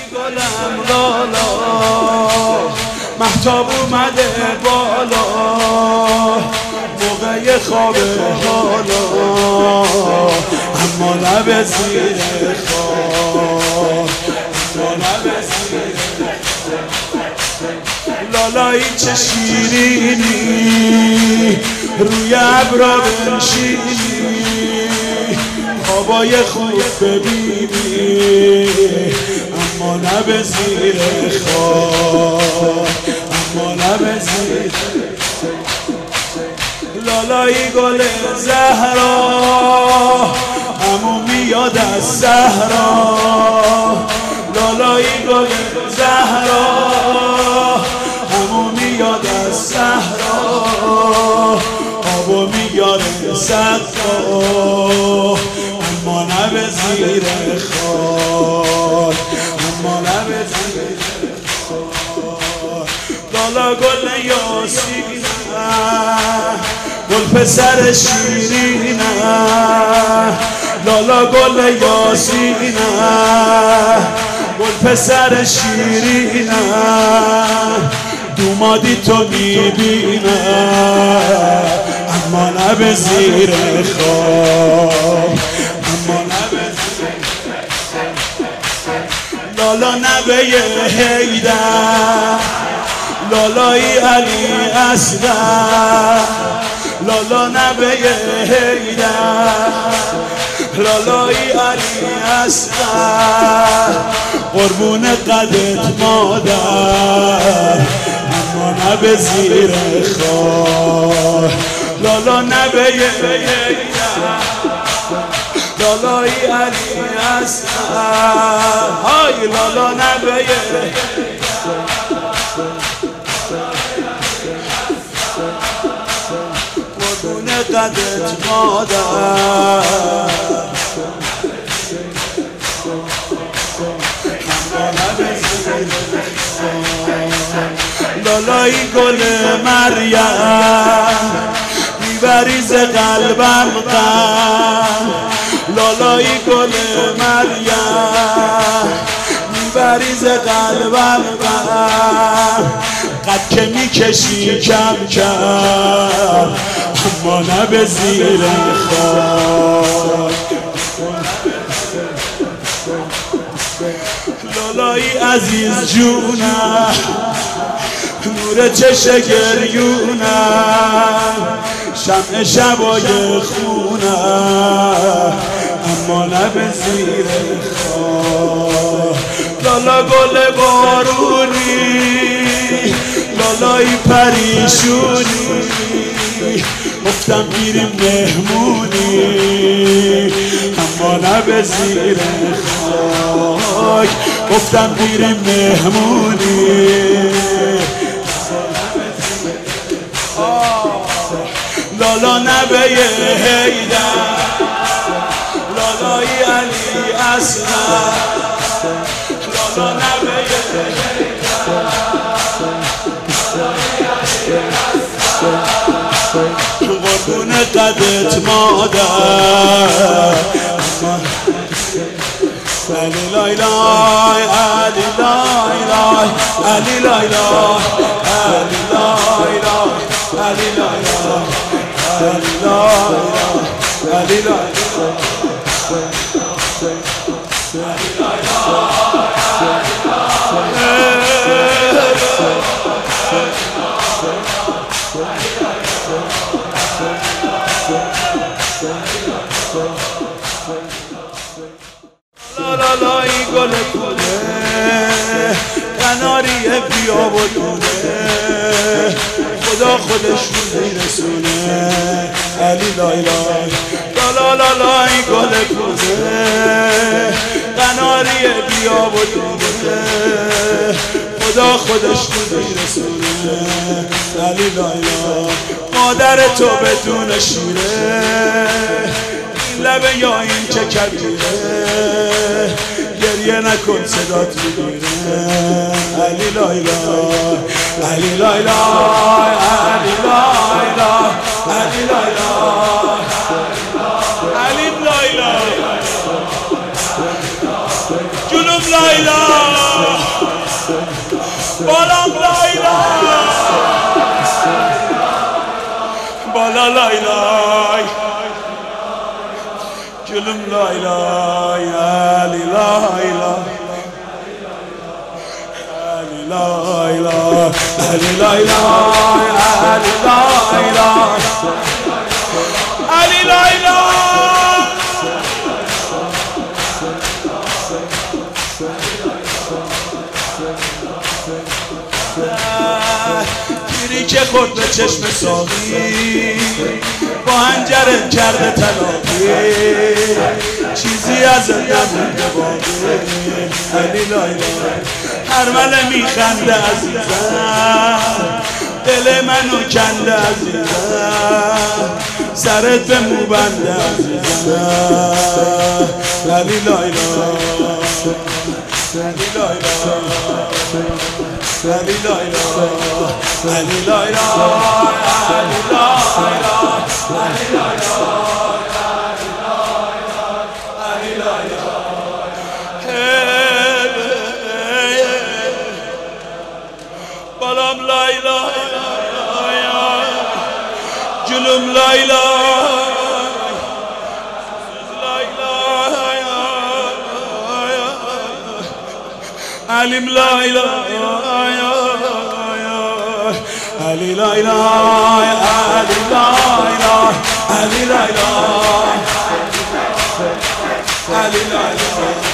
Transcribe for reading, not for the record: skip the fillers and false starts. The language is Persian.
گلم لالا مهتاب اومده بالا موقع خواب حالا اما لب زیر خواب اما لب زیر لالایی چه شیرینی روی ابرا بنشینی خوابای خوب ببینی اما لب زیر خواب اما لب زیر لالایی گل زهرا همون میاد از صحرا لالایی گل زهرا همون میاد از صحرا آبو میاره صدقا اما لب زیر خاک اما لب زیر خاک لالا گل یاسینه گل پسر شیرینه لالا گل یاسینه گل پسر شیرینه دومادی تو میبینه اما لب زیر خواب اما لب زیر لالا نبه حیدر لالایی علی اصغر لالا نبه حیدر لالایی علی اصغر قربون قدت مادر اما نبه زیر خواه لالا نبه حیدر لالایی علی اصغر های لالا نبه حیدر قربون قدت مادر لالایی گل مریم میبریز قلبم غم لالایی گل مریم میبریز قلبم غم قد که میکشی کم کم اما لب زیر خاک لالایی عزیز جونم نور چش گریونم شمع شبای خونم اما لب زیر خاک لالا گل بارونی لالایی پریشونی گفتم میریم مهمونی اما لب زیر خاک گفتم میریم مهمونی لالا نبه حیدر لالایی علی اصغر لالا نبه قربون قدت مادر علی لای لای علی لای لای علی لای لای علی لای لای علی لای لای علی لای لالایی گل کوله قناری بیا و دونه خدا خودش میرسونه علی لای لای لالایی گل کوله قناری بیا و دونه خدا خودش میرسونه علی لای لای مادر تو بدون شیره این لبه یا این چه کبیره گریه نکن صدات میگیره علی لای لای علی لای لای علی لای لای علی لای لای علی لای لای جنوب لا بالام لا بالا لا gülüm la ilahe Ali la ilahe Ali la ilahe Ali la ilahe Ali la ilahe Ali la ilahe گیری که خود به چشم ساقی با هنجرت کرده تلاقی چیزی از نمونده باقی علی لا اله هر مله میخنده عزیزم دل منو کنده عزیزم سرت به مو بنده عزیزم علی لا اله علی لا اله علی لا اله علی لا اله علی لا بالام لا اله gülüm la ilahe la ilahe alim la ilahe Ali la ilahe Ali la ilahe Ali la ilahe Ali la ilahe